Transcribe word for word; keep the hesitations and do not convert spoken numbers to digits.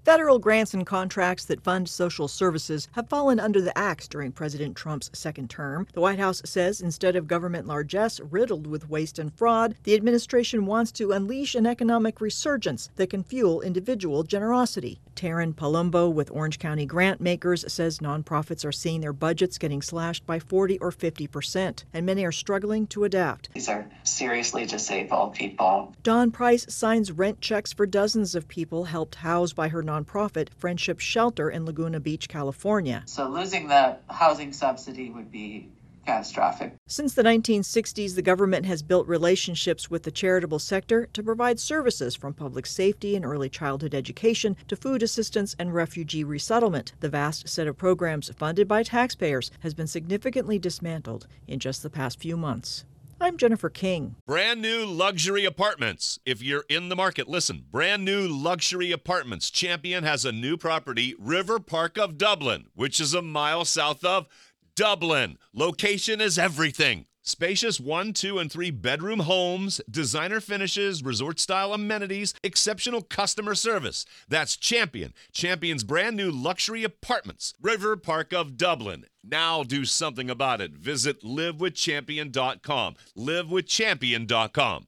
Federal grants and contracts that fund social services have fallen under the axe during President Trump's second term. The White House says instead of government largesse riddled with waste and fraud, the administration wants to unleash an economic resurgence that can fuel individual generosity. Taryn Palumbo with Orange County Grant Makers says nonprofits are seeing their budgets getting slashed by forty or fifty percent, and many are struggling to adapt. These are seriously disabled people. Dawn Price signs rent checks for dozens of people helped housed by her nonprofit Friendship Shelter in Laguna Beach, California. So losing the housing subsidy would be catastrophic. Since the nineteen sixties, the government has built relationships with the charitable sector to provide services from public safety and early childhood education to food assistance and refugee resettlement. The vast set of programs funded by taxpayers has been significantly dismantled in just the past few months. I'm Jennifer King. Brand new luxury apartments. If you're in the market, listen. Brand new luxury apartments. Champion has a new property, River Park of Dublin, which is a mile south of Dublin. Location is everything. Spacious one, two, and three bedroom homes, designer finishes, resort-style amenities, exceptional customer service. That's Champion. Champion's brand new luxury apartments. River Park of Dublin. Now do something about it. Visit live with champion dot com. live with champion dot com.